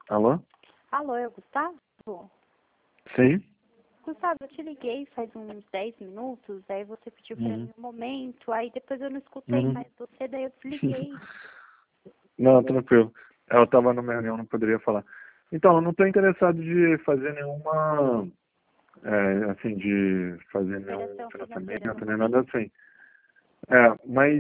Alô? Alô, é o Gustavo? Sim? Gustavo, eu te liguei faz uns 10 minutos, aí você pediu pra Uhum. mim um momento, aí depois eu não escutei Uhum. mais você, daí eu te liguei. Não, tranquilo. Eu estava numa reunião, não poderia falar. Então, eu não estou interessado de fazer nenhuma, assim, de fazer nenhum Operação financeira no financiamento, nem nada momento. assim. Mas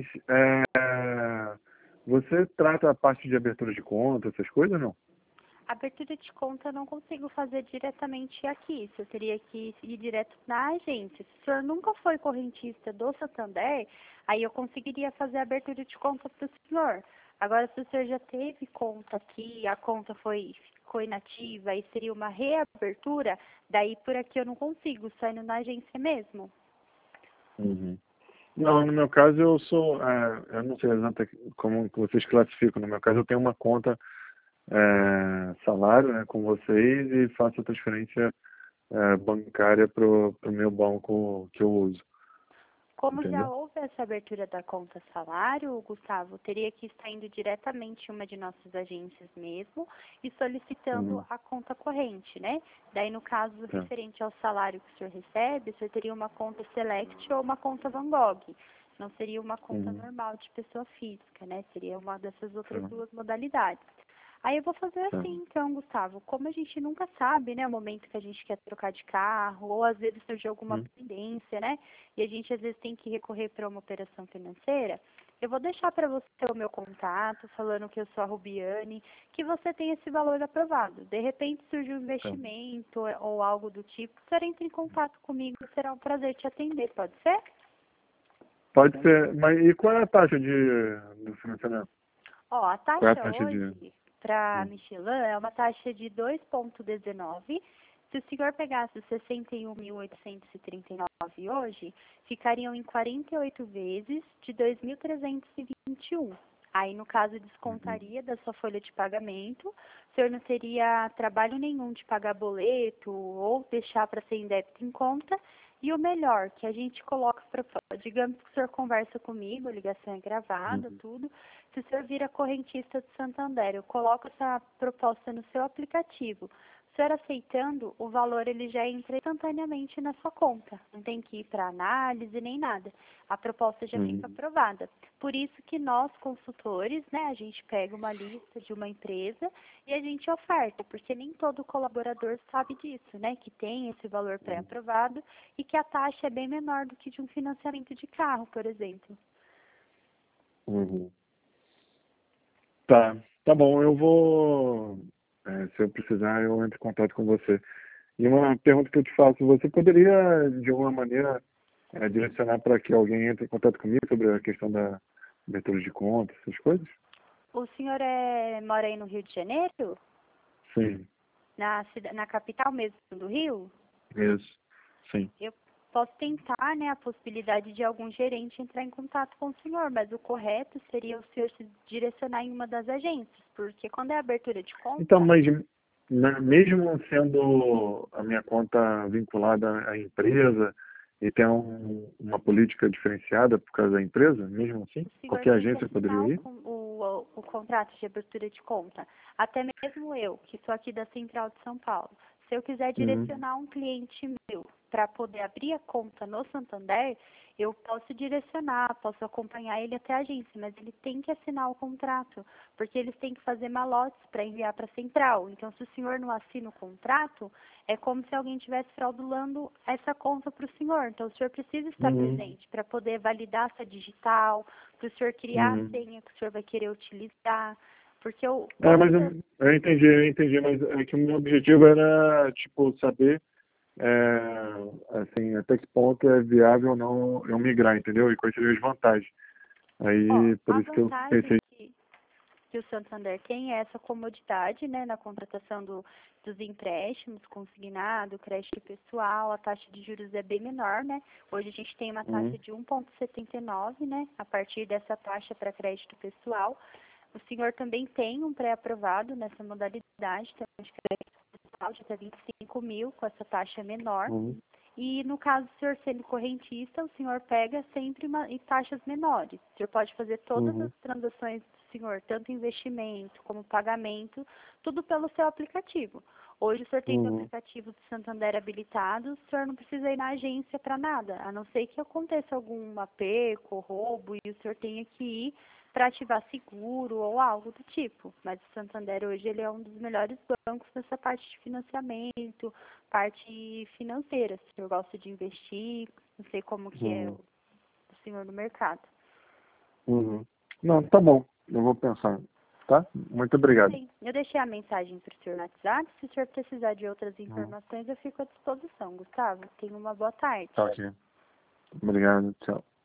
você trata a parte de abertura de conta, essas coisas, não? Abertura de conta eu não consigo fazer diretamente aqui, isso eu teria que ir direto na agência. Se o senhor nunca foi correntista do Santander, aí eu conseguiria fazer a abertura de conta para o senhor. Agora, se o senhor já teve conta aqui, a conta ficou inativa e seria uma reabertura, daí por aqui eu não consigo, só indo na agência mesmo. Uhum. Não, no meu caso eu não sei exatamente como que vocês classificam. No meu caso eu tenho uma conta salário, né, com vocês e faço a transferência bancária pro meu banco que eu uso, Como já entendeu? houve essa abertura da conta salário, Gustavo, teria que estar indo diretamente em uma de nossas agências mesmo e solicitando Uhum. a conta corrente, né? Daí, no caso Tá. referente ao salário que o senhor recebe, o senhor teria uma conta Select ou uma conta Van Gogh. Não seria uma conta Uhum. normal de pessoa física, né? Seria uma dessas outras Tá. duas modalidades. Aí eu vou fazer Tá. assim, então, Gustavo. Como a gente nunca sabe, né, o momento que a gente quer trocar de carro, ou às vezes surge alguma Uhum. pendência, né, e a gente às vezes tem que recorrer para uma operação financeira, eu vou deixar para você o meu contato, falando que eu sou a Rubiane, que você tem esse valor aprovado. De repente surge um Tá. investimento ou algo do tipo, você entra em contato comigo, será um prazer te atender, pode ser? Pode ser, mas e qual é a taxa do financiamento? Ó, a Qual é a taxa taxa de... hoje para Hum. Michelin é uma taxa de 2,19. Se o senhor pegasse os 61.839 hoje, ficariam em 48 vezes de 2.321. Aí, no caso, Uhum. descontaria da sua folha de pagamento. O senhor não teria trabalho nenhum de pagar boleto ou deixar para ser em débito em conta. E o melhor, que a gente coloca para fora. Digamos que o senhor conversa comigo, a ligação é gravada, Uhum. tudo. Se o senhor vira correntista do Santander, eu coloco essa proposta no seu aplicativo. O senhor aceitando, o valor ele já entra instantaneamente na sua conta. Não tem que ir para análise nem nada. A proposta já fica Uhum. aprovada. Por isso que nós, consultores, né, a gente pega uma lista de uma empresa e a gente oferta, porque nem todo colaborador sabe disso, né, que tem esse valor pré-aprovado e que a taxa é bem menor do que de um financiamento de carro, por exemplo. Uhum. Tá, tá bom, eu vou, se eu precisar, eu entro em contato com você. E uma pergunta que eu te faço, você poderia, de alguma maneira, direcionar para que alguém entre em contato comigo sobre a questão da abertura de conta, essas coisas? O senhor mora aí no Rio de Janeiro? Sim, Na capital mesmo do Rio? isso, sim. Eu posso tentar, né, a possibilidade de algum gerente entrar em contato com o senhor, mas o correto seria o senhor se direcionar em uma das agências, porque quando é abertura de Então, conta, mas mesmo sendo a minha conta vinculada à empresa e tem uma política diferenciada por causa da empresa, mesmo assim, o senhor qualquer tem que agência assinar poderia ir? o contrato de abertura de conta. Até mesmo eu, que sou aqui da Central de São Paulo. Se eu quiser Uhum. direcionar um cliente meu para poder abrir a conta no Santander, eu posso direcionar, posso acompanhar ele até a agência, mas ele tem que assinar o contrato, porque eles têm que fazer malotes para enviar para a Central. Então, se o senhor não assina o contrato, é como se alguém estivesse fraudulando essa conta para o senhor. Então, o senhor precisa estar Uhum. presente para poder validar essa digital, para o senhor criar a Uhum. senha que o senhor vai querer utilizar. Porque Mas quando eu entendi, mas é que o meu objetivo era, tipo, saber, assim, até que ponto é viável ou não eu migrar, entendeu? E quais seriam as vantagens. Ó, Aí, por a isso que eu vantagem pensei, que o Santander tem é essa comodidade, né, na contratação dos empréstimos, consignado, crédito pessoal, a taxa de juros é bem menor, né? Hoje a gente tem uma taxa uhum, de 1,79, né, a partir dessa taxa para crédito pessoal. O senhor também tem um pré-aprovado nessa modalidade, então de crédito pessoal de até 25 mil, com essa taxa menor. uhum, E no caso do senhor sendo correntista, o senhor pega sempre em taxas menores. O senhor pode fazer todas as transações do senhor, tanto investimento como pagamento, tudo pelo seu aplicativo. Hoje o senhor tem o aplicativo do Santander habilitado, o senhor não precisa ir na agência para nada, a não ser que aconteça algum aperto, roubo, e o senhor tenha que ir para ativar seguro ou algo do tipo. Mas o Santander hoje ele é um dos melhores bancos nessa parte de financiamento, parte financeira. Se o senhor gosta de investir, não sei como que é o senhor no mercado. Não, tá bom. Eu vou pensar. Tá? Muito obrigado. Sim, eu deixei a mensagem para o senhor no WhatsApp. Se o senhor precisar de outras informações, eu fico à disposição. Gustavo, tenha uma boa tarde. Tá ok. Obrigado. Tchau.